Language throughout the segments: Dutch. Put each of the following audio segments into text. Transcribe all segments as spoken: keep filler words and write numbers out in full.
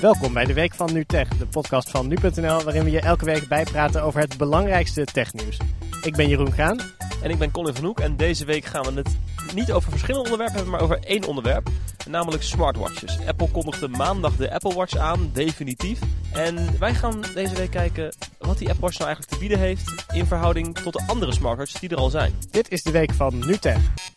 Welkom bij de Week van NuTech, de podcast van nu punt n l, waarin we je elke week bijpraten over het belangrijkste technieuws. Ik ben Jeroen Graan. En ik ben Colin van Hoek en deze week gaan we het niet over verschillende onderwerpen hebben, maar over één onderwerp. Namelijk smartwatches. Apple kondigde maandag de Apple Watch aan, definitief. En wij gaan deze week kijken wat die Apple Watch nou eigenlijk te bieden heeft in verhouding tot de andere smartwatches die er al zijn. Dit is de Week van NuTech.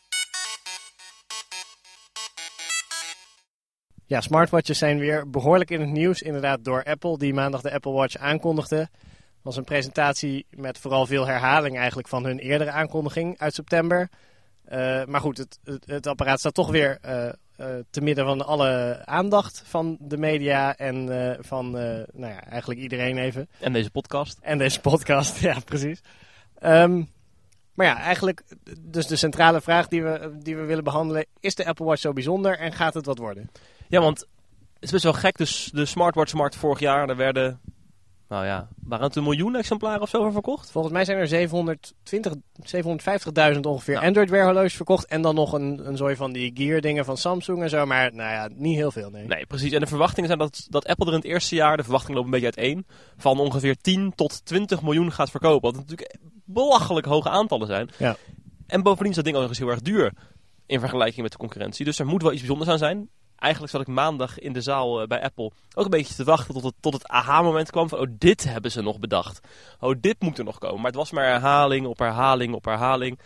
Ja, smartwatches zijn weer behoorlijk in het nieuws, inderdaad door Apple, die maandag de Apple Watch aankondigde. Het was een presentatie met vooral veel herhaling eigenlijk van hun eerdere aankondiging uit september. Uh, maar goed, het, het, het apparaat staat toch weer uh, uh, te midden van alle aandacht van de media en uh, van uh, nou ja, eigenlijk iedereen even. En deze podcast. En deze podcast, ja precies. Um, maar ja, eigenlijk dus de centrale vraag die we, die we willen behandelen, is de Apple Watch zo bijzonder en gaat het wat worden? Ja, want het is best wel gek. Dus de smartwatchmarkt vorig jaar, daar werden, nou ja, waren het een miljoen exemplaren of zo voor verkocht? Volgens mij zijn er zevenhonderdtwintig, zevenhonderdvijftigduizend ongeveer nou. Android Wear horloges verkocht. En dan nog een, een zooi van die Gear dingen van Samsung en zo. Maar nou ja, niet heel veel, nee. Nee, precies. En de verwachtingen zijn dat, dat Apple er in het eerste jaar, de verwachtingen lopen een beetje uiteen, van ongeveer tien tot twintig miljoen gaat verkopen. Wat natuurlijk belachelijk hoge aantallen zijn. Ja. En bovendien is dat ding ook nog eens heel erg duur in vergelijking met de concurrentie. Dus er moet wel iets bijzonders aan zijn. Eigenlijk zat ik maandag in de zaal uh, bij Apple ook een beetje te wachten tot het, tot het aha-moment kwam van, oh, dit hebben ze nog bedacht. Oh, dit moet er nog komen. Maar het was maar herhaling op herhaling op herhaling.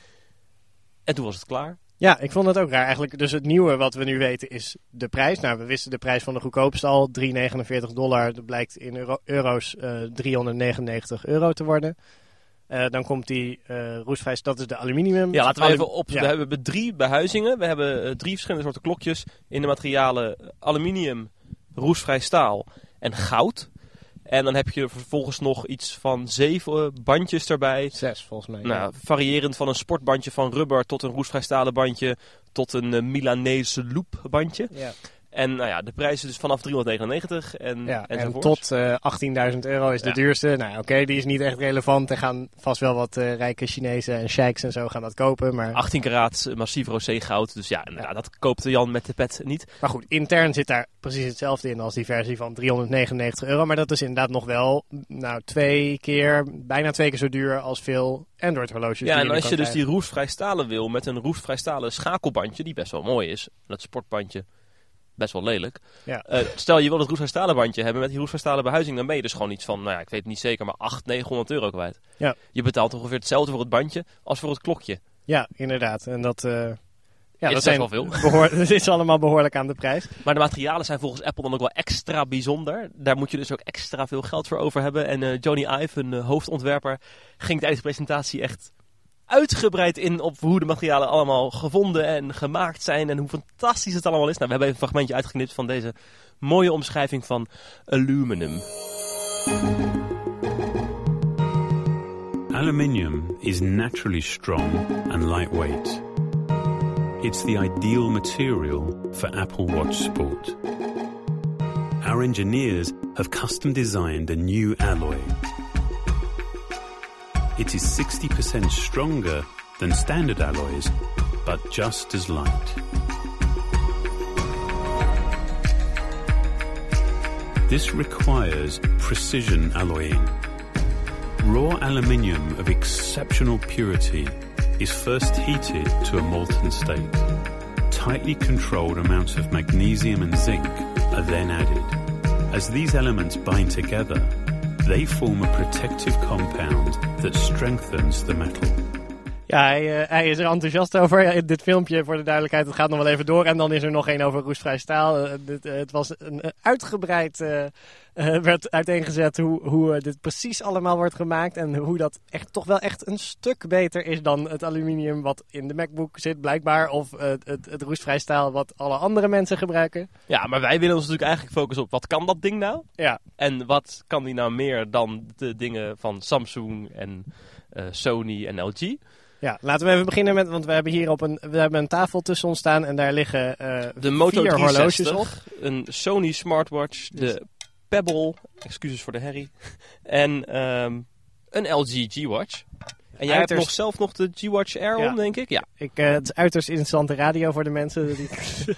En toen was het klaar. Ja, ik vond het ook raar eigenlijk. Dus het nieuwe wat we nu weten is de prijs. Nou, we wisten de prijs van de goedkoopste al, driehonderdnegenenveertig dollar. Dat blijkt in euro, euro's uh, driehonderdnegenennegentig euro te worden. Uh, dan komt die uh, roestvrij, dat is de aluminium. Ja, laten we Alum- even op. Ja. We hebben drie behuizingen. We hebben uh, drie verschillende soorten klokjes in de materialen aluminium, roestvrij staal en goud. En dan heb je vervolgens nog iets van zeven bandjes erbij. Zes volgens mij. Nou, ja. variërend van een sportbandje van rubber tot een roestvrij stalen bandje tot een uh, Milanese loop bandje. Ja. En nou ja, de prijs is dus vanaf driehonderdnegenennegentig en, Ja, en enzovoorts. tot uh, achttienduizend euro is de Ja. duurste. Nou oké, okay, die is niet echt relevant. Er gaan vast wel wat uh, rijke Chinezen en sheiks en zo gaan dat kopen. Maar, achttien karaat massief rosé goud. Dus ja, nou, Ja. dat koopt Jan met de pet niet. maar goed, intern zit daar precies hetzelfde in als die versie van driehonderdnegenennegentig euro. Maar dat is inderdaad nog wel nou, twee keer, bijna twee keer zo duur als veel Android horloges. Ja, die en nu als kan je dus die krijgen. roestvrij stalen wil met een roestvrij stalen schakelbandje, die best wel mooi is. Dat sportbandje, best wel lelijk. Ja. Uh, stel je wil het roestvrij stalen bandje hebben met die roestvrij stalen behuizing, dan ben je dus gewoon iets van, nou ja, ik weet het niet zeker, maar achthonderd, negenhonderd euro kwijt. Ja. Je betaalt ongeveer hetzelfde voor het bandje als voor het klokje. Ja, inderdaad. En dat, uh, ja, Is dat best zijn wel veel. behoor- dat is allemaal behoorlijk aan de prijs. Maar de materialen zijn volgens Apple dan ook wel extra bijzonder. Daar moet je dus ook extra veel geld voor over hebben. En uh, Johnny Ive, een uh, hoofdontwerper, ging tijdens de presentatie echt uitgebreid in op hoe de materialen allemaal gevonden en gemaakt zijn en hoe fantastisch het allemaal is. Nou, we hebben even een fragmentje uitgeknipt van deze mooie omschrijving van aluminum. Aluminium is naturally strong and lightweight. It's the ideal material for Apple Watch Sport. Our engineers have custom designed a new alloy. It is sixty percent stronger than standard alloys, but just as light. This requires precision alloying. Raw aluminium of exceptional purity is first heated to a molten state. Tightly controlled amounts of magnesium and zinc are then added. As these elements bind together, they form a protective compound that strengthens the metal. Ja, hij, uh, hij is er enthousiast over. Ja, dit filmpje, voor de duidelijkheid, het gaat nog wel even door. En dan is er nog één over roestvrij staal. Uh, dit, uh, het was een uh, uitgebreid, uh, uh, werd uiteengezet hoe, hoe uh, dit precies allemaal wordt gemaakt. En hoe dat echt toch wel echt een stuk beter is dan het aluminium wat in de MacBook zit, blijkbaar. Of uh, het, het roestvrij staal wat alle andere mensen gebruiken. Ja, maar wij willen ons natuurlijk eigenlijk focussen op wat kan dat ding nou? Ja, En wat kan die nou meer dan de dingen van Samsung en uh, Sony en L G? ja, laten we even beginnen met, want we hebben hier op een, we hebben een tafel tussen ons staan en daar liggen uh, De Moto vier horloges driehonderdzestig, op. een Sony smartwatch, de Pebble, excuses voor de herrie, en um, een L G G-watch. En jij uiterst... hebt nog zelf nog de G-Watch Air Ja. om, denk ik? Ja. Ik, uh, het is uiterst interessante radio voor de mensen. Die...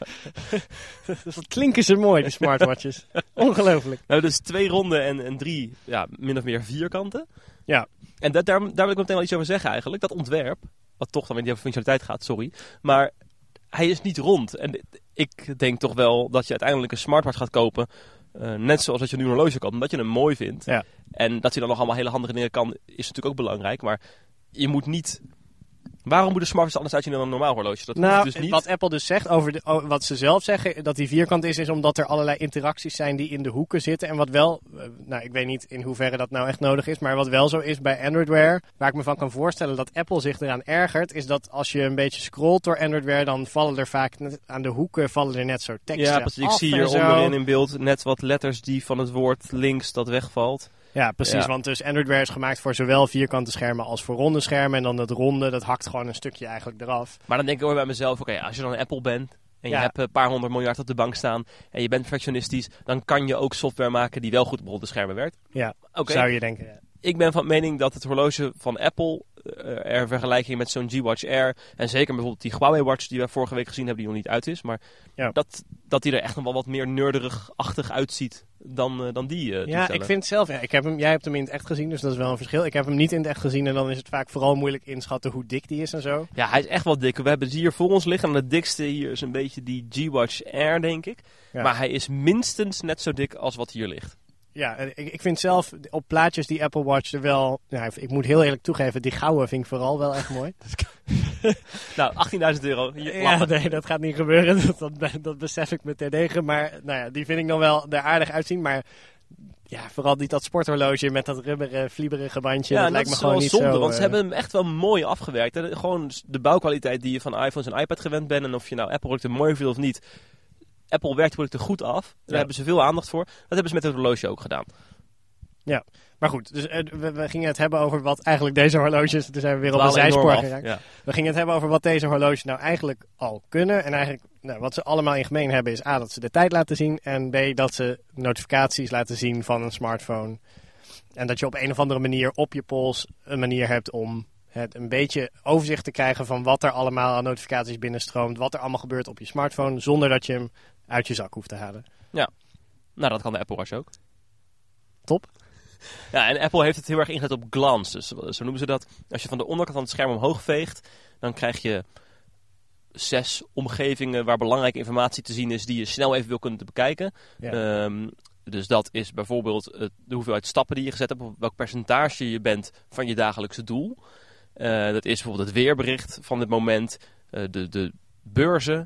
Wat klinken ze mooi, die smartwatches. Ongelooflijk. Nou, dus twee ronden en, en drie, ja, min of meer vierkanten. Ja. En dat, daar, daar wil ik meteen wel iets over zeggen eigenlijk. Dat ontwerp, wat toch dan weer niet over functionaliteit gaat, sorry. Maar hij is niet rond. En ik denk toch wel dat je uiteindelijk een smartwatch gaat kopen. Uh, net zoals dat je nu een horloge koopt, omdat je hem mooi vindt. Ja. En dat hij dan nog allemaal hele handige dingen kan, is natuurlijk ook belangrijk. Maar je moet niet... Waarom moet een smartwatch anders uitzien dan een normaal horloge? Dat nou, hoeft dus niet. Wat Apple dus zegt, over de, over wat ze zelf zeggen, dat die vierkant is, is omdat er allerlei interacties zijn die in de hoeken zitten. En wat wel, uh, nou ik weet niet in hoeverre dat nou echt nodig is, maar wat wel zo is bij Android Wear, waar ik me van kan voorstellen dat Apple zich eraan ergert, is dat als je een beetje scrolt door Android Wear, dan vallen er vaak net, aan de hoeken vallen er net zo teksten Ja, precies. Ik af zie en hier zo. onderin in beeld net wat letters die van het woord links dat wegvalt. Ja, precies. Ja. Want dus Android Wear is gemaakt voor zowel vierkante schermen als voor ronde schermen. En dan dat ronde, dat hakt gewoon een stukje eigenlijk eraf. Maar dan denk ik ook bij mezelf, oké, okay, als je dan een Apple bent en je Ja. hebt een paar honderd miljard op de bank staan en je bent perfectionistisch, dan kan je ook software maken die wel goed op ronde schermen werkt. Ja, Oké. zou je denken. Ja. Ik ben van mening dat het horloge van Apple, uh, er in vergelijking met zo'n G-Watch Air, en zeker bijvoorbeeld die Huawei Watch die we vorige week gezien hebben, die nog niet uit is, maar Ja. dat, dat die er echt nog wel wat meer nerderig-achtig uitziet dan, uh, dan die uh, Ja, toestellen. ik vind zelf, ja, ik heb hem, jij hebt hem in het echt gezien, dus dat is wel een verschil. Ik heb hem niet in het echt gezien en dan is het vaak vooral moeilijk inschatten hoe dik die is en zo. Ja, hij is echt wel dik. We hebben ze hier voor ons liggen en de dikste hier is een beetje die G-Watch Air, denk ik. Ja. Maar hij is minstens net zo dik als wat hier ligt. Ja, ik, ik vind zelf op plaatjes die Apple Watch er wel, ja, ik moet heel eerlijk toegeven, die gouden vind ik vooral wel echt mooi. Nou, achttienduizend euro. Hier, Ja, lachen. nee, dat gaat niet gebeuren. Dat, dat, dat besef ik me terdege. Maar nou ja, die vind ik dan wel er aardig uitzien. Maar ja, vooral niet dat sporthorloge met dat rubberen, vlieberige bandje. Ja, dat en lijkt me is gewoon wel niet zonde, zo... want ze uh, hebben hem echt wel mooi afgewerkt. Hè. Gewoon de bouwkwaliteit die je van iPhones en iPad gewend bent. En of je nou Apple producten mooi vindt of niet. Apple werkt producten goed af. Daar Ja. hebben ze veel aandacht voor. Dat hebben ze met het horloge ook gedaan. Ja, maar goed. Dus uh, we, we gingen het hebben over wat eigenlijk deze horloges... Toen zijn we weer op een Dwalen enorm zijspoor af. geraakt. Ja. We gingen het hebben over wat deze horloges nou eigenlijk al kunnen. En eigenlijk nou, wat ze allemaal in gemeen hebben is A, dat ze de tijd laten zien. En B, dat ze notificaties laten zien van een smartphone. En dat je op een of andere manier op je pols een manier hebt om het een beetje overzicht te krijgen van wat er allemaal aan notificaties binnenstroomt. Wat er allemaal gebeurt op je smartphone, zonder dat je hem uit je zak hoeft te halen. Nou, dat kan de Apple Watch ook. Top. Ja, en Apple heeft het heel erg ingezet op glance. Dus zo noemen ze dat. Als je van de onderkant van het scherm omhoog veegt, dan krijg je zes omgevingen waar belangrijke informatie te zien is die je snel even wil kunnen bekijken. Ja. Um, dus dat is bijvoorbeeld uh, de hoeveelheid stappen die je gezet hebt, op welk percentage je bent van je dagelijkse doel. Uh, dat is bijvoorbeeld het weerbericht van dit moment, uh, de, de beurzen,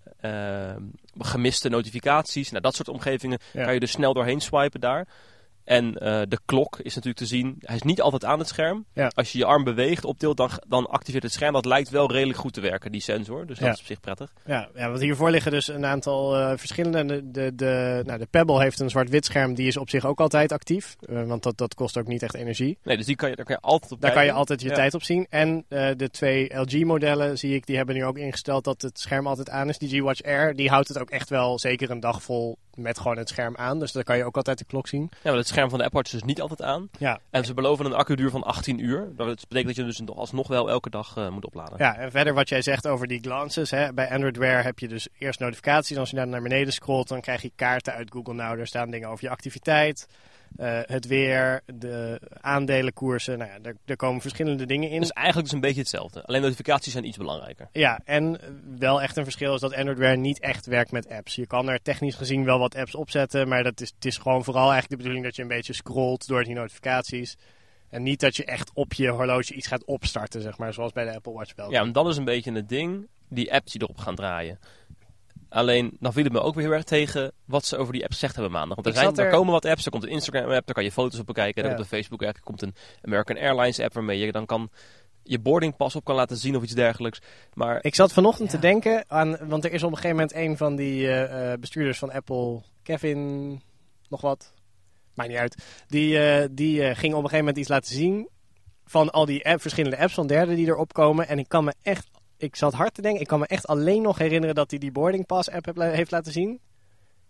uh, gemiste notificaties. Nou, dat soort omgevingen Ja. kan je dus snel doorheen swipen daar. En uh, de klok is natuurlijk te zien. Hij is niet altijd aan het scherm. Ja. Als je je arm beweegt, optilt, dan, dan activeert het scherm. Dat lijkt wel redelijk goed te werken, die sensor. Dus dat Ja. is op zich prettig. Ja, ja, want hiervoor liggen dus een aantal uh, verschillende. De, de, de, nou, de Pebble heeft een zwart-wit scherm, die is op zich ook altijd actief. Uh, want dat, dat kost ook niet echt energie. Nee, dus die kan je, daar kan je altijd op Daar kijken. kan je altijd je Ja. tijd op zien. En uh, de twee L G-modellen zie ik, die hebben nu ook ingesteld dat het scherm altijd aan is. Die G-Watch Air, die houdt het ook echt wel zeker een dag vol met gewoon het scherm aan. Dus daar kan je ook altijd de klok zien. Ja, maar het scherm van de Apple Watch is dus niet altijd aan. Ja, En ze beloven een accuduur van achttien uur. Dat betekent dat je hem dus alsnog wel elke dag uh, moet opladen. ja, en verder wat jij zegt over die glances. Hè, bij Android Wear heb je dus eerst notificaties. Als je daar naar beneden scrolt, dan krijg je kaarten uit Google Now. Daar staan dingen over je activiteit, uh, het weer, de aandelenkoersen. Nou ja, er, er komen verschillende dingen in. Dus eigenlijk is een beetje hetzelfde. Alleen notificaties zijn iets belangrijker. Ja, en wel echt een verschil is dat Android Wear niet echt werkt met apps. Je kan er technisch gezien wel wat apps opzetten, maar dat is, het is gewoon vooral eigenlijk de bedoeling dat je een beetje scrolt door die notificaties. En niet dat je echt op je horloge iets gaat opstarten, zeg maar, zoals bij de Apple Watch wel. Ja, en dat is een beetje het ding. Die apps die erop gaan draaien. Alleen, dan viel het me ook weer heel erg tegen wat ze over die apps gezegd hebben maandag. Want er, Ik zijn, zat er- er komen wat apps. Er komt een Instagram app, daar kan je foto's op bekijken. Er Ja. komt een Facebook app, er komt een American Airlines app waarmee je dan kan je boardingpas op kan laten zien of iets dergelijks. Maar Ik zat vanochtend Ja. te denken aan, want er is op een gegeven moment een van die uh, uh, bestuurders van Apple, Kevin, nog wat, maakt niet uit, die, uh, die uh, ging op een gegeven moment iets laten zien van al die app, verschillende apps van derden die erop komen. En ik kan me echt, ik zat hard te denken, ik kan me echt alleen nog herinneren dat hij die boarding pass app heb, heeft laten zien.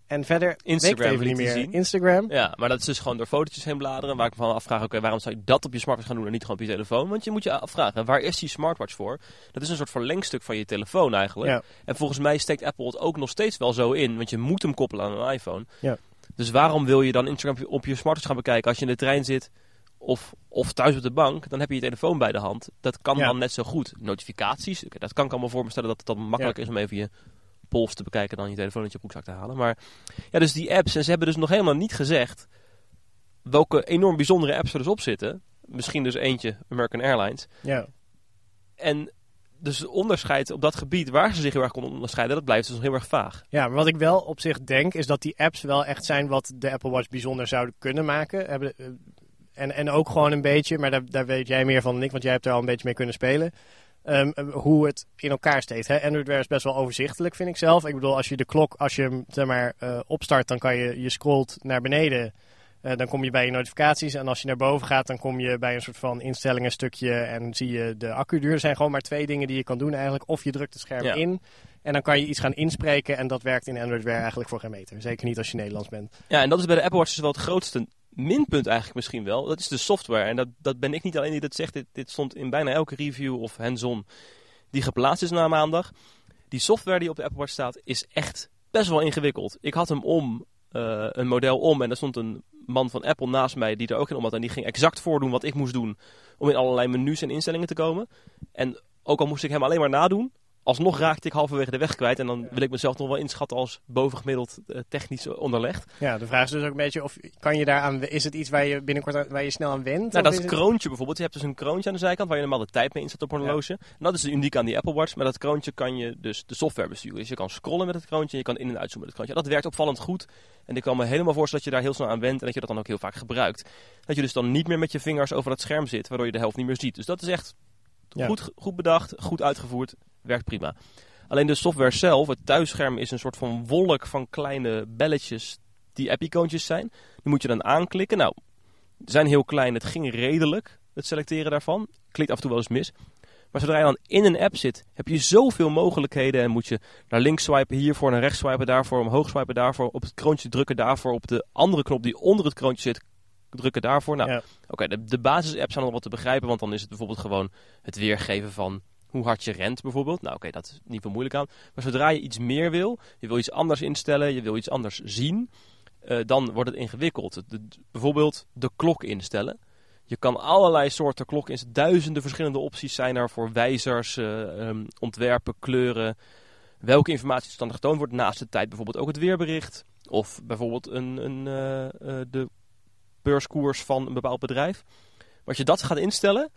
En verder, Instagram weet ik even niet liet hij meer. zien. Instagram. Ja, maar dat is dus gewoon door fotootjes heen bladeren. Waar ik me van afvraag, oké, waarom zou je dat op je smartwatch gaan doen en niet gewoon op je telefoon? Want je moet je afvragen, waar is die smartwatch voor? Dat is een soort verlengstuk van je telefoon eigenlijk. Ja. En volgens mij steekt Apple het ook nog steeds wel zo in, want je moet hem koppelen aan een iPhone. Ja. Dus waarom wil je dan Instagram op je smartwatch gaan bekijken als je in de trein zit of, of thuis op de bank? Dan heb je je telefoon bij de hand. Dat kan Ja. dan net zo goed. Notificaties, okay, dat kan ik allemaal voor me stellen dat het dan makkelijker Ja. is om even je pols te bekijken dan je telefoon uit je broekzak te halen. Maar ja, dus die apps, en ze hebben dus nog helemaal niet gezegd welke enorm bijzondere apps er dus op zitten. Misschien dus eentje American Airlines. Ja. En dus onderscheid op dat gebied waar ze zich heel erg konden onderscheiden, dat blijft dus nog heel erg vaag. Ja, maar wat ik wel op zich denk, is dat die apps wel echt zijn wat de Apple Watch bijzonder zouden kunnen maken. Hebben, uh, en, en ook gewoon een beetje, maar daar, daar weet jij meer van dan ik, want jij hebt er al een beetje mee kunnen spelen. Um, hoe het in elkaar steekt. Hè? Android Wear is best wel overzichtelijk, vind ik zelf. Ik bedoel, als je de klok, als je hem zeg maar, uh, opstart, dan kan je, je scrolt naar beneden. Uh, dan kom je bij je notificaties. En als je naar boven gaat, dan kom je bij een soort van instellingen stukje. En zie je de accuduur. Er zijn gewoon maar twee dingen die je kan doen eigenlijk. Of je drukt het scherm Ja. in. En dan kan je iets gaan inspreken. En dat werkt in Android Wear eigenlijk voor geen meter. Zeker niet als je Nederlands bent. Ja, en dat is bij de Apple Watch dus wel het grootste minpunt eigenlijk misschien wel. Dat is de software. En dat, dat ben ik niet alleen die dat zegt. Dit, dit stond in bijna elke review of hands-on die geplaatst is na maandag. Die software die op de Apple Watch staat is echt best wel ingewikkeld. Ik had hem om, uh, een model om en er stond een man van Apple naast mij die er ook in om had. En die ging exact voordoen wat ik moest doen om in allerlei menus en instellingen te komen. En ook al moest ik hem alleen maar nadoen, alsnog raakte ik halverwege de weg kwijt. En dan wil ik mezelf nog wel inschatten als bovengemiddeld uh, technisch onderlegd. Ja, de vraag is dus ook een beetje of kan je daaraan, is het iets waar je binnenkort aan, waar je snel aan went? Nou, Of dat is kroontje bijvoorbeeld. Je hebt dus een kroontje aan de zijkant waar je normaal de tijd mee inzet op een horloge. En dat is uniek aan die Apple Watch. Maar dat kroontje kan je dus de software besturen. Dus je kan scrollen met het kroontje en je kan in- en uitzoomen met het kroontje. En dat werkt opvallend goed. En ik kan me helemaal voorstellen dat je daar heel snel aan went en dat je dat dan ook heel vaak gebruikt. Dat je dus dan niet meer met je vingers over dat scherm zit, waardoor je de helft niet meer ziet. Dus dat is echt Ja. goed, goed bedacht, goed uitgevoerd, werkt prima. Alleen de software zelf, het thuisscherm, is een soort van wolk van kleine belletjes die app-icoontjes zijn. Die moet je dan aanklikken. Nou, ze zijn heel klein, het ging redelijk, het selecteren daarvan. Klikt af en toe wel eens mis. Maar zodra je dan in een app zit, heb je zoveel mogelijkheden. En moet je naar links swipen hiervoor, naar rechts swipen daarvoor, omhoog swipen daarvoor, op het kroontje drukken daarvoor, op de andere knop die onder het kroontje zit, drukken daarvoor. Nou, Ja. oké, okay, de, de basis-apps zijn nog wat te begrijpen, want dan is het bijvoorbeeld gewoon het weergeven van hoe hard je rent bijvoorbeeld. Nou oké, okay, dat is niet veel moeilijk aan. Maar zodra je iets meer wil, je wil iets anders instellen, je wil iets anders zien, uh, dan wordt het ingewikkeld. De, de, bijvoorbeeld de klok instellen. Je kan allerlei soorten klok instellen. Duizenden verschillende opties zijn er voor wijzers, uh, um, ontwerpen, kleuren. Welke informatie dan getoond wordt naast de tijd. Bijvoorbeeld ook het weerbericht. Of bijvoorbeeld een, een, uh, uh, de beurskoers van een bepaald bedrijf. Maar als je dat gaat instellen,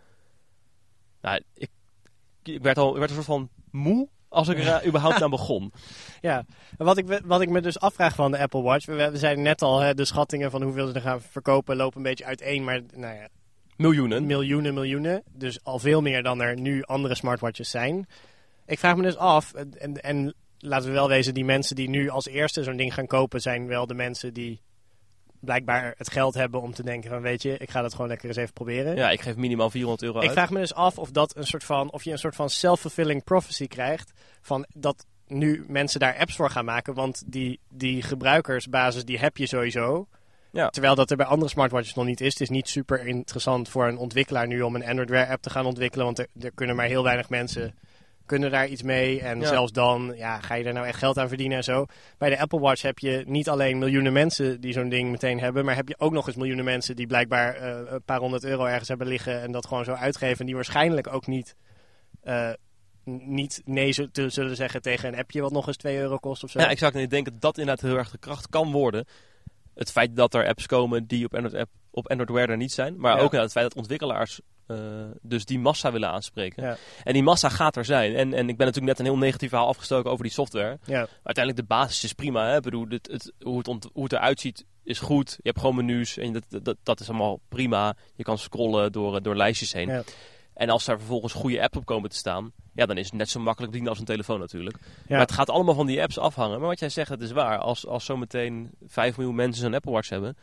nou, ik Ik werd al ik werd een soort van moe als ik er uh, überhaupt aan begon. Ja, wat ik, wat ik me dus afvraag van de Apple Watch. We, we zeiden net al, hè, de schattingen van hoeveel ze er gaan verkopen lopen een beetje uiteen. Maar nou ja, miljoenen. Miljoenen, miljoenen. Dus al veel meer dan er nu andere smartwatches zijn. Ik vraag me dus af, en, en laten we wel wezen, die mensen die nu als eerste zo'n ding gaan kopen, zijn wel de mensen die blijkbaar het geld hebben om te denken van, weet je, ik ga dat gewoon lekker eens even proberen. Ja, ik geef minimaal vierhonderd euro uit. Ik vraag me dus af of dat een soort van, of je een soort van self-fulfilling prophecy krijgt, van dat nu mensen daar apps voor gaan maken, want die, die gebruikersbasis die heb je sowieso. Ja. Terwijl dat er bij andere smartwatches nog niet is. Het is niet super interessant voor een ontwikkelaar nu om een Android Wear app te gaan ontwikkelen, want er, er kunnen maar heel weinig mensen kunnen daar iets mee. En ja. zelfs dan ja, ga je er nou echt geld aan verdienen en zo. Bij de Apple Watch heb je niet alleen miljoenen mensen die zo'n ding meteen hebben, maar heb je ook nog eens miljoenen mensen die blijkbaar uh, een paar honderd euro ergens hebben liggen en dat gewoon zo uitgeven. En die waarschijnlijk ook niet, uh, niet nee te zullen zeggen tegen een appje wat nog eens twee euro kost of zo. Ja, ik zou denken dat dat inderdaad heel erg de kracht kan worden. Het feit dat er apps komen die op Android, app, op Android Wear er niet zijn. Maar ja. ook het feit dat ontwikkelaars uh, dus die massa willen aanspreken. Ja. En die massa gaat er zijn. En, en ik ben natuurlijk net een heel negatief verhaal afgestoken over die software. Ja. Maar uiteindelijk de basis is prima. Hè? Ik bedoel, het, het, hoe, het ont, hoe het eruit ziet is goed. Je hebt gewoon menus en dat, dat, dat is allemaal prima. Je kan scrollen door, door lijstjes heen. Ja. En als er vervolgens goede apps op komen te staan, ja, dan is het net zo makkelijk bedienen als een telefoon natuurlijk. Ja. Maar het gaat allemaal van die apps afhangen. Maar wat jij zegt, het is waar. Als, als zometeen vijf miljoen mensen een Apple Watch hebben,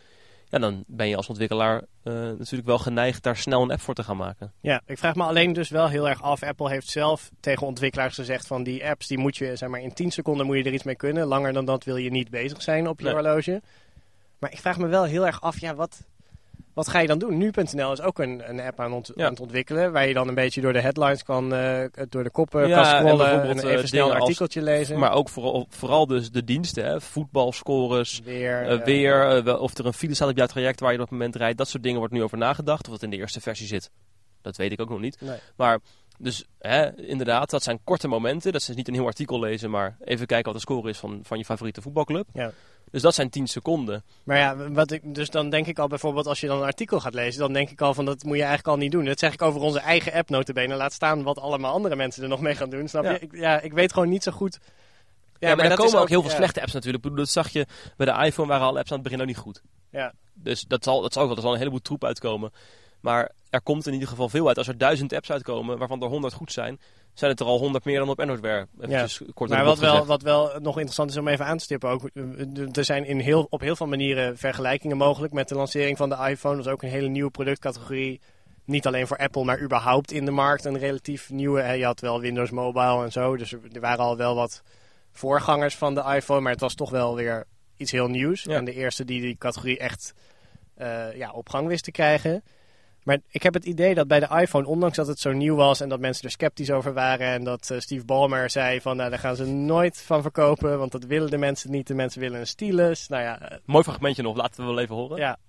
Ja, dan ben je als ontwikkelaar uh, natuurlijk wel geneigd daar snel een app voor te gaan maken. Ja, ik vraag me alleen dus wel heel erg af. Apple heeft zelf tegen ontwikkelaars gezegd van die apps, die moet je, zeg maar, in tien seconden moet je er iets mee kunnen. Langer dan dat wil je niet bezig zijn op je nee. horloge. Maar ik vraag me wel heel erg af, ja, wat, wat ga je dan doen? Nu punt n l is ook een, een app aan, ont- ja. aan het ontwikkelen, waar je dan een beetje door de headlines kan, uh, door de koppen ja, kan scrollen en, en even snel een artikeltje als, lezen. Maar ook vooral, vooral dus de diensten, hè? Voetbalscores, weer, uh, weer uh, of er een file staat op jouw traject waar je op het moment rijdt. Dat soort dingen wordt nu over nagedacht. Of dat in de eerste versie zit, dat weet ik ook nog niet. Nee. Maar dus hè, inderdaad, dat zijn korte momenten. Dat is niet een heel artikel lezen, maar even kijken wat de score is van, van je favoriete voetbalclub. Ja. Dus dat zijn tien seconden. Maar ja, wat ik, dus dan denk ik al bijvoorbeeld als je dan een artikel gaat lezen, dan denk ik al van dat moet je eigenlijk al niet doen. Dat zeg ik over onze eigen app notabene. Laat staan wat allemaal andere mensen er nog mee gaan doen. Snap ja. je? Ik, ja, ik weet gewoon niet zo goed. Ja, Ja, maar, maar er dat komen is ook, ook heel veel ja. slechte apps natuurlijk. Ik bedoel, dat zag je bij de iPhone, waren alle apps aan het begin ook niet goed. Ja. Dus dat zal, dat zal ook wel, er zal een heleboel troep uitkomen. Maar er komt in ieder geval veel uit. Als er duizend apps uitkomen, waarvan er honderd goed zijn, zijn het er al honderd meer dan op Androidware. Eventjes Ja. kort Maar wat wel, wat wel nog interessant is om even aan te stippen ook. Er zijn in heel, op heel veel manieren vergelijkingen mogelijk met de lancering van de iPhone. Dat is ook een hele nieuwe productcategorie. Niet alleen voor Apple, maar überhaupt in de markt. Een relatief nieuwe. Je had wel Windows Mobile en zo. Dus er waren al wel wat voorgangers van de iPhone. Maar het was toch wel weer iets heel nieuws. Ja. En de eerste die die categorie echt uh, ja, op gang wist te krijgen. Maar ik heb het idee dat bij de iPhone, ondanks dat het zo nieuw was en dat mensen er sceptisch over waren en dat uh, Steve Ballmer zei van nou, daar gaan ze nooit van verkopen, want dat willen de mensen niet. De mensen willen een stylus. Nou ja, uh, mooi fragmentje nog, laten we wel even horen. Ja.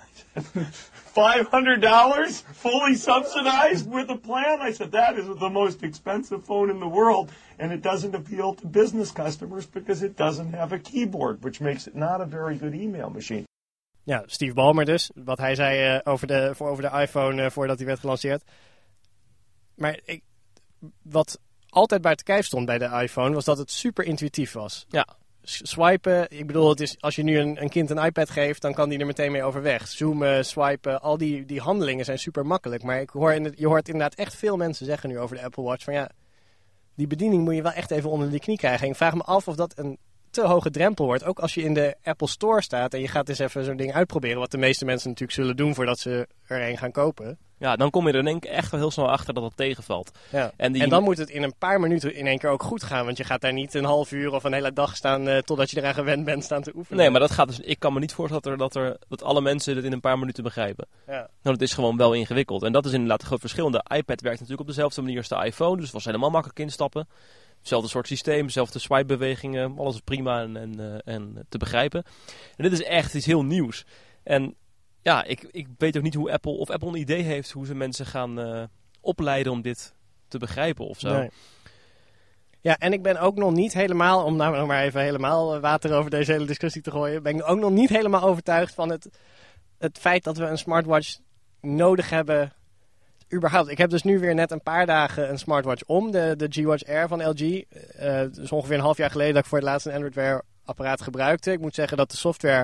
five hundred dollars fully subsidized with a plan? I said, that is the most expensive phone in the world. And it doesn't appeal to business customers because it doesn't have a keyboard, which makes it not a very good email machine. Ja, Steve Ballmer dus. Wat hij zei uh, over, de, voor, over de iPhone uh, voordat hij werd gelanceerd. Maar ik, wat altijd buiten kijf stond bij de iPhone was dat het super intuïtief was. Ja. Swipen, ik bedoel, het is, als je nu een, een kind een iPad geeft, dan kan die er meteen mee overweg. Zoomen, swipen, al die, die handelingen zijn super makkelijk. Maar ik hoor in het, je hoort inderdaad echt veel mensen zeggen nu over de Apple Watch van ja, die bediening moet je wel echt even onder de knie krijgen. En ik vraag me af of dat een te hoge drempel wordt. Ook als je in de Apple Store staat en je gaat eens even zo'n ding uitproberen, wat de meeste mensen natuurlijk zullen doen voordat ze er een gaan kopen. Ja, dan kom je er in één keer echt wel heel snel achter dat het tegenvalt. Ja. En, die... en dan moet het in een paar minuten in één keer ook goed gaan. Want je gaat daar niet een half uur of een hele dag staan uh, totdat je eraan gewend bent staan te oefenen. Nee, maar dat gaat dus. Ik kan me niet voorstellen dat, er, dat, er, dat alle mensen dit in een paar minuten begrijpen. Ja. Nou, het is gewoon wel ingewikkeld. En dat is inderdaad een groot verschil. De iPad werkt natuurlijk op dezelfde manier als de iPhone. Dus het was helemaal makkelijk instappen. Hetzelfde soort systeem, dezelfde swipebewegingen. Alles is prima en, en, uh, en te begrijpen. En dit is echt iets heel nieuws. En ja, ik, ik weet ook niet hoe Apple, of Apple een idee heeft hoe ze mensen gaan uh, opleiden om dit te begrijpen of zo. Nee. Ja, en ik ben ook nog niet helemaal, om nou nog maar even helemaal water over deze hele discussie te gooien, ben ik ook nog niet helemaal overtuigd van het, het feit dat we een smartwatch nodig hebben. Überhaupt. Ik heb dus nu weer net een paar dagen een smartwatch om, de, de G-Watch Air van L G. Uh, het is ongeveer een half jaar geleden dat ik voor het laatst een Android Wear apparaat gebruikte. Ik moet zeggen dat de software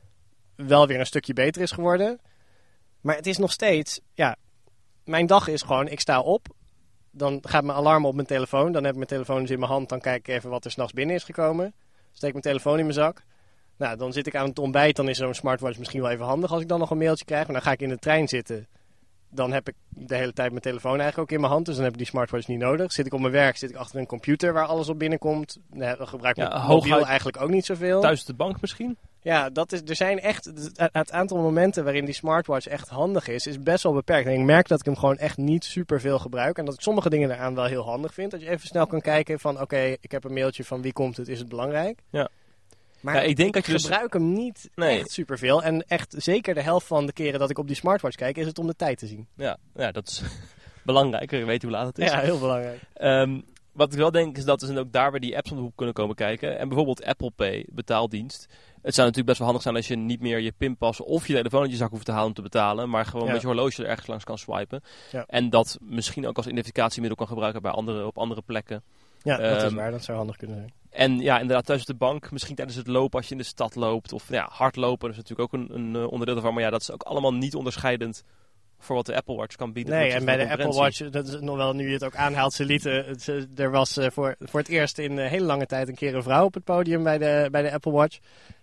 wel weer een stukje beter is geworden. Maar het is nog steeds, ja, mijn dag is gewoon, ik sta op, dan gaat mijn alarm op mijn telefoon, dan heb ik mijn telefoon dus in mijn hand, dan kijk ik even wat er 's nachts binnen is gekomen. Steek mijn telefoon in mijn zak. Nou, dan zit ik aan het ontbijt, dan is zo'n smartwatch misschien wel even handig als ik dan nog een mailtje krijg. Maar dan ga ik in de trein zitten. Dan heb ik de hele tijd mijn telefoon eigenlijk ook in mijn hand. Dus dan heb ik die smartwatch niet nodig. Zit ik op mijn werk, zit ik achter een computer waar alles op binnenkomt. Dan gebruik ik Ja, mijn hooguit mobiel eigenlijk ook niet zoveel. Thuis op de bank misschien? Ja, dat is, er zijn echt, het, het aantal momenten waarin die smartwatch echt handig is, is best wel beperkt. En ik merk dat ik hem gewoon echt niet super veel gebruik. En dat ik sommige dingen eraan wel heel handig vind. Dat je even snel kan kijken van, oké, okay, ik heb een mailtje van wie komt het, is het belangrijk? Ja. Maar ja, ik denk ik dat je dus gebruik hem niet nee. echt superveel. En echt zeker de helft van de keren dat ik op die smartwatch kijk, is het om de tijd te zien. Ja, ja dat is belangrijk. Je weet hoe laat het is. Ja, heel belangrijk. Um, wat ik wel denk is dat er ook daar weer die apps om de hoek kunnen komen kijken. En bijvoorbeeld Apple Pay, betaaldienst. Het zou natuurlijk best wel handig zijn als je niet meer je pinpas of je telefoon uit je zak hoeft te halen om te betalen. Maar gewoon ja. met je horloge er ergens langs kan swipen. Ja. En dat misschien ook als identificatiemiddel kan gebruiken bij andere, op andere plekken. Ja, dat um, is waar. Dat zou handig kunnen zijn. En ja, inderdaad thuis op de bank. Misschien tijdens het lopen als je in de stad loopt. Of ja, hardlopen is natuurlijk ook een, een onderdeel daarvan. Maar ja, dat is ook allemaal niet onderscheidend voor wat de Apple Watch kan bieden. Nee, en bij de Apple Watch, dat is nog wel nu je het ook aanhaalt, ze lieten, het, er was uh, voor, voor het eerst in uh, hele lange tijd een keer een vrouw op het podium bij de, bij de Apple Watch.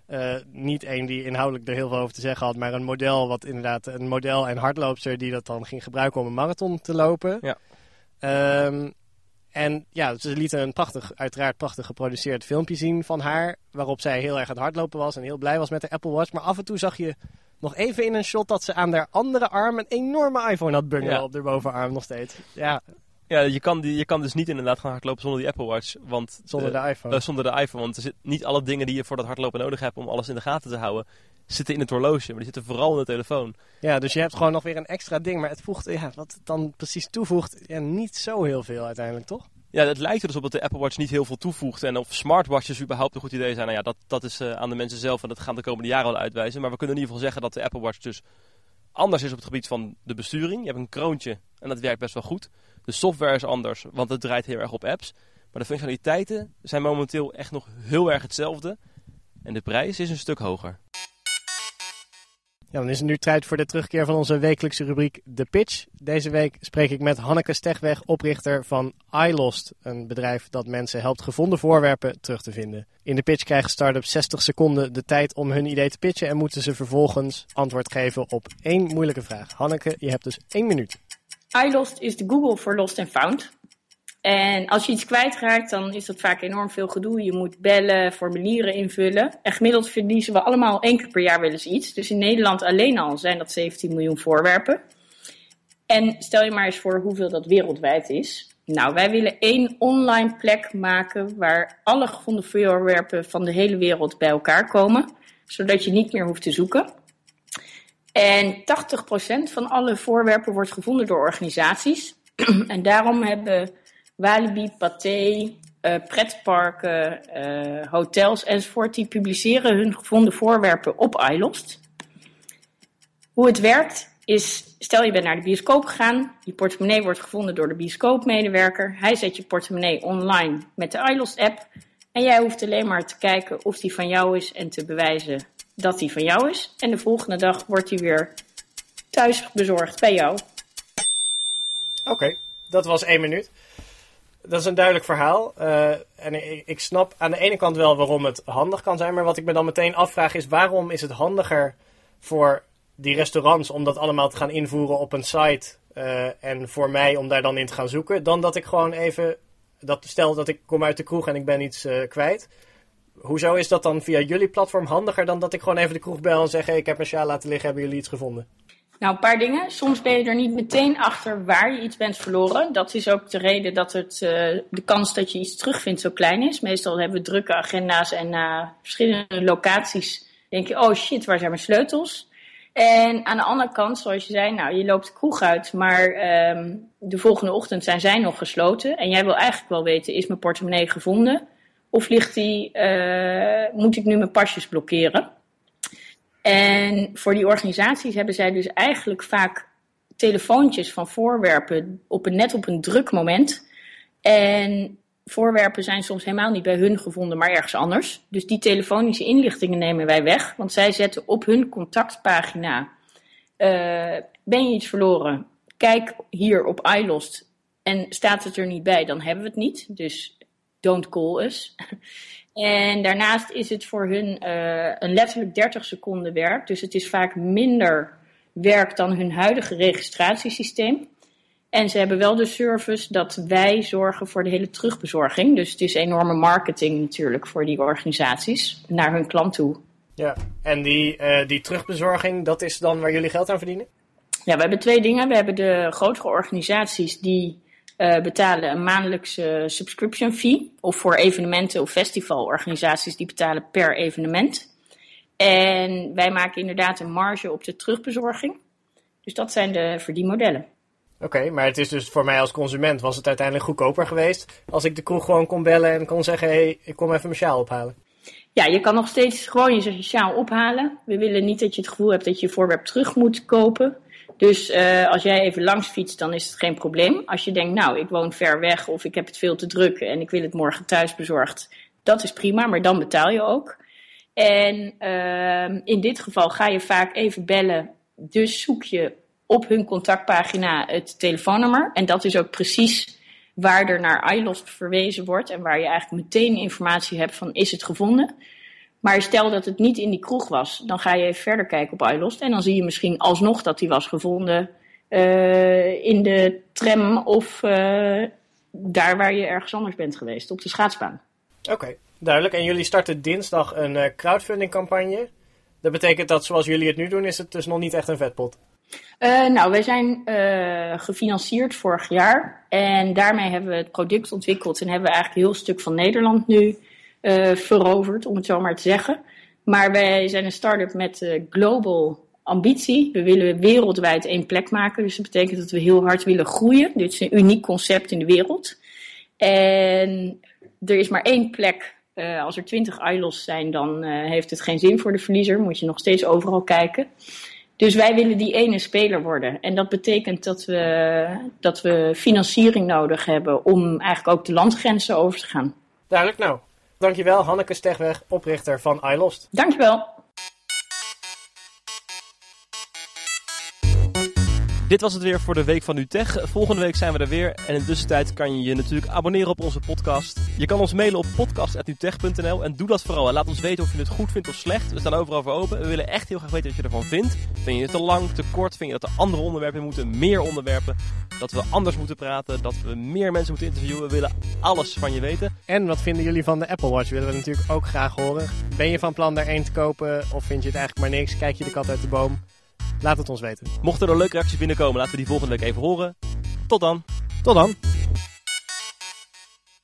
Uh, niet één die inhoudelijk er heel veel over te zeggen had, maar een model wat inderdaad een model en hardloopster die dat dan ging gebruiken om een marathon te lopen. Ja. Um, en ja, ze lieten een prachtig, uiteraard prachtig geproduceerd filmpje zien van haar, waarop zij heel erg aan het hardlopen was en heel blij was met de Apple Watch. Maar af en toe zag je nog even in een shot dat ze aan haar andere arm een enorme iPhone had bungelen ja. op haar bovenarm nog steeds. Ja. Ja, je kan, die, je kan dus niet inderdaad gaan hardlopen zonder die Apple Watch. Want, zonder uh, de iPhone. Uh, zonder de iPhone. Want er zit niet alle dingen die je voor dat hardlopen nodig hebt om alles in de gaten te houden, zitten in het horloge. Maar die zitten vooral in de telefoon. Ja, dus je hebt gewoon nog weer een extra ding. Maar het voegt, ja, wat het dan precies toevoegt, ja, niet zo heel veel uiteindelijk, toch? Ja, het lijkt er dus op dat de Apple Watch niet heel veel toevoegt. En of smartwatches überhaupt een goed idee zijn, nou ja, dat, dat is uh, aan de mensen zelf. En dat gaan de komende jaren wel uitwijzen. Maar we kunnen in ieder geval zeggen dat de Apple Watch dus anders is op het gebied van de besturing. Je hebt een kroontje en dat werkt best wel goed. De software is anders, want het draait heel erg op apps. Maar de functionaliteiten zijn momenteel echt nog heel erg hetzelfde. En de prijs is een stuk hoger. Ja, dan is het nu tijd voor de terugkeer van onze wekelijkse rubriek The Pitch. Deze week spreek ik met Hanneke Stegweg, oprichter van iLost. Een bedrijf dat mensen helpt gevonden voorwerpen terug te vinden. In de pitch krijgen start-ups zestig seconden de tijd om hun idee te pitchen en moeten ze vervolgens antwoord geven op één moeilijke vraag. Hanneke, je hebt dus één minuut. iLost is de Google voor Lost and Found. En als je iets kwijtraakt, dan is dat vaak enorm veel gedoe. Je moet bellen, formulieren invullen. En gemiddeld verliezen we allemaal één keer per jaar wel eens iets. Dus in Nederland alleen al zijn dat zeventien miljoen voorwerpen. En stel je maar eens voor hoeveel dat wereldwijd is. Nou, wij willen één online plek maken waar alle gevonden voorwerpen van de hele wereld bij elkaar komen. Zodat je niet meer hoeft te zoeken. En tachtig procent van alle voorwerpen wordt gevonden door organisaties. En daarom hebben Walibi, Pathé, uh, pretparken, uh, hotels enzovoort, die publiceren hun gevonden voorwerpen op iLost. Hoe het werkt is, stel je bent naar de bioscoop gegaan, je portemonnee wordt gevonden door de bioscoopmedewerker, hij zet je portemonnee online met de iLost app en jij hoeft alleen maar te kijken of die van jou is en te bewijzen dat die van jou is. En de volgende dag wordt die weer thuis bezorgd bij jou. Oké, okay, dat was één minuut. Dat is een duidelijk verhaal. Uh, en ik, ik snap aan de ene kant wel waarom het handig kan zijn. Maar wat ik me dan meteen afvraag is, waarom is het handiger voor die restaurants om dat allemaal te gaan invoeren op een site. Uh, en voor mij om daar dan in te gaan zoeken. Dan dat ik gewoon even, dat, stel dat ik kom uit de kroeg en ik ben iets uh, kwijt. Hoezo is dat dan via jullie platform handiger dan dat ik gewoon even de kroeg bel en zeg, hey, ik heb een sjaal laten liggen, hebben jullie iets gevonden? Nou, een paar dingen. Soms ben je er niet meteen achter waar je iets bent verloren. Dat is ook de reden dat het, uh, de kans dat je iets terugvindt zo klein is. Meestal hebben we drukke agenda's en na uh, verschillende locaties denk je, oh shit, waar zijn mijn sleutels? En aan de andere kant, zoals je zei, nou, je loopt de kroeg uit, maar um, de volgende ochtend zijn zij nog gesloten. En jij wil eigenlijk wel weten, is mijn portemonnee gevonden? Of ligt die, uh, moet ik nu mijn pasjes blokkeren? En voor die organisaties hebben zij dus eigenlijk vaak telefoontjes van voorwerpen op een, net op een druk moment. En voorwerpen zijn soms helemaal niet bij hun gevonden, maar ergens anders. Dus die telefonische inlichtingen nemen wij weg. Want zij zetten op hun contactpagina, uh, ben je iets verloren? Kijk hier op iLost en staat het er niet bij, dan hebben we het niet. Dus don't call us. En daarnaast is het voor hun uh, een letterlijk dertig seconden werk. Dus het is vaak minder werk dan hun huidige registratiesysteem. En ze hebben wel de service dat wij zorgen voor de hele terugbezorging. Dus het is enorme marketing natuurlijk voor die organisaties naar hun klant toe. Ja, en die, uh, die terugbezorging, dat is dan waar jullie geld aan verdienen? Ja, we hebben twee dingen. We hebben de grotere organisaties die Uh, betalen een maandelijkse subscription fee. Of voor evenementen of festivalorganisaties die betalen per evenement. En wij maken inderdaad een marge op de terugbezorging. Dus dat zijn de verdienmodellen. Oké, okay, maar het is dus voor mij als consument was het uiteindelijk goedkoper geweest als ik de kroeg gewoon kon bellen en kon zeggen, hé, hey, ik kom even mijn sjaal ophalen. Ja, je kan nog steeds gewoon je sjaal ophalen. We willen niet dat je het gevoel hebt dat je je voorwerp terug moet kopen. Dus uh, als jij even langs fietst, dan is het geen probleem. Als je denkt, nou, ik woon ver weg of ik heb het veel te druk en ik wil het morgen thuis bezorgd. Dat is prima, maar dan betaal je ook. En uh, in dit geval ga je vaak even bellen. Dus zoek je op hun contactpagina het telefoonnummer. En dat is ook precies waar er naar iLost verwezen wordt. En waar je eigenlijk meteen informatie hebt van, is het gevonden? Maar stel dat het niet in die kroeg was, dan ga je even verder kijken op iLost. En dan zie je misschien alsnog dat die was gevonden uh, in de tram of uh, daar waar je ergens anders bent geweest, op de schaatsbaan. Oké, okay, duidelijk. En jullie starten dinsdag een uh, crowdfunding campagne. Dat betekent dat zoals jullie het nu doen, is het dus nog niet echt een vetpot. Uh, nou, wij zijn uh, gefinancierd vorig jaar. En daarmee hebben we het product ontwikkeld en hebben we eigenlijk een heel stuk van Nederland nu uh, veroverd, om het zo maar te zeggen. Maar wij zijn een start-up met uh, global ambitie. We willen wereldwijd één plek maken. Dus dat betekent dat we heel hard willen groeien. Dit is een uniek concept in de wereld. En er is maar één plek. Uh, als er twintig iLost zijn, dan uh, heeft het geen zin voor de verliezer. Moet je nog steeds overal kijken. Dus wij willen die ene speler worden. En dat betekent dat we, dat we financiering nodig hebben om eigenlijk ook de landgrenzen over te gaan. Duidelijk, nou. Dankjewel, Hanneke Stegweg, oprichter van iLost. Dankjewel. Dit was het weer voor de Week van NuTech. Volgende week zijn we er weer. En in de tussentijd kan je je natuurlijk abonneren op onze podcast. Je kan ons mailen op podcast at nutech punt n l. En doe dat vooral. En laat ons weten of je het goed vindt of slecht. We staan overal voor open. We willen echt heel graag weten wat je ervan vindt. Vind je het te lang, te kort? Vind je dat er andere onderwerpen in moeten? Meer onderwerpen? Dat we anders moeten praten? Dat we meer mensen moeten interviewen? We willen alles van je weten. En wat vinden jullie van de Apple Watch? Willen we natuurlijk ook graag horen. Ben je van plan daar één te kopen? Of vind je het eigenlijk maar niks? Kijk je de kat uit de boom? Laat het ons weten. Mochten er leuke reacties binnenkomen, laten we die volgende week even horen. Tot dan. Tot dan.